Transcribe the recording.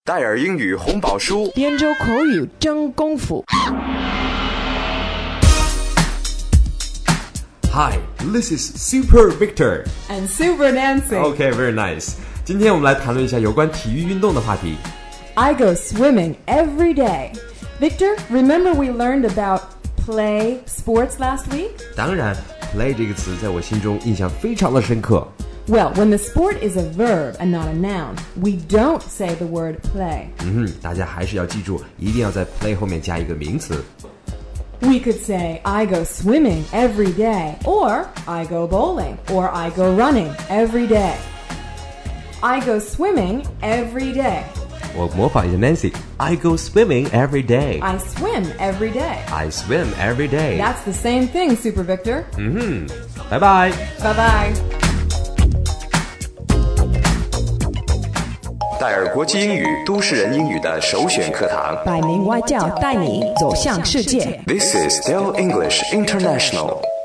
戴尔英语红宝书， 编州口语真功夫。 Hi, this is Super Victor And Super Nancy. Okay, very nice. 今天我们来谈论一下有关体育运动的话题。 I go swimming every day. Victor, remember we learned about play sports last week? 当然 play 这个词在我心中印象非常的深刻。 Well, when the sport is a verb and not a noun, we don't say the word play. 大家还是要记住，一定要在 play 后面加一个名词。 We could say, I go swimming every day, or I go bowling, or I go running every day. I go swimming every day. 我模仿一下 Nancy. I go swimming every day. I swim every day. I swim every day. That's the same thing, Super Victor. 拜拜。 Bye-bye. 戴尔国际英语都市人英语的首选课堂。 百名外教带你走向世界。 This is Dell English International.